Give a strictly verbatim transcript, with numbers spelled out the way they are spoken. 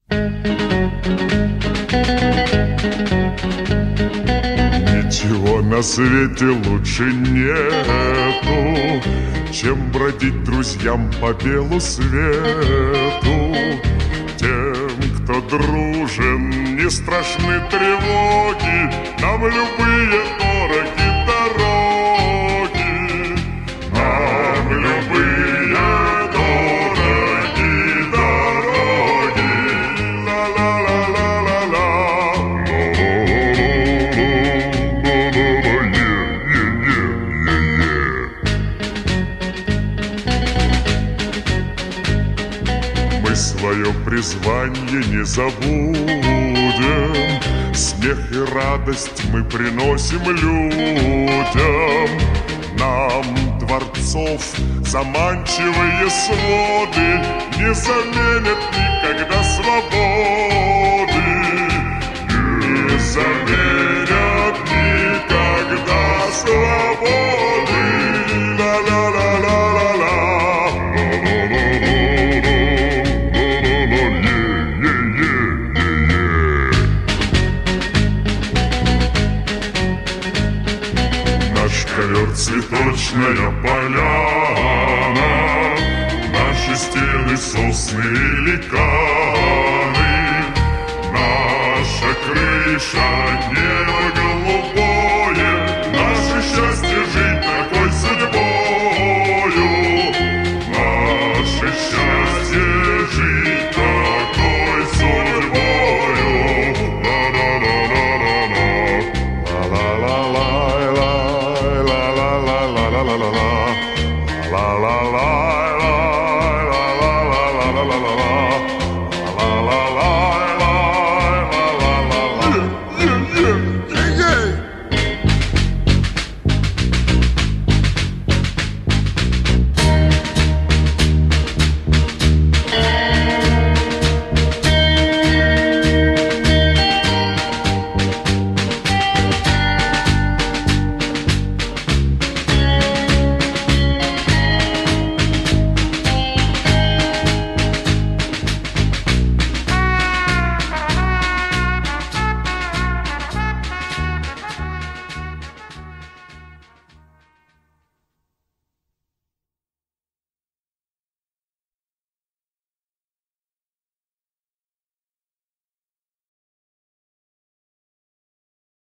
Ничего на свете лучше нету, чем бродить друзьям по белу свету. Тем, кто дружен, не страшны тревоги, нам любые дороги дороги. Нам любые дороги дороги. Ла-ла-ла-ла-ла-ла. Свое призвание не забудем, смех и радость мы приносим людям. Нам дворцов заманчивые своды не заменят никогда свободы. Не заменят никогда свободы. Ла-ла-ла-ла-ла-ла. Ковер цветочная поляна, наши стены сосны и ликаны, наша крыша небо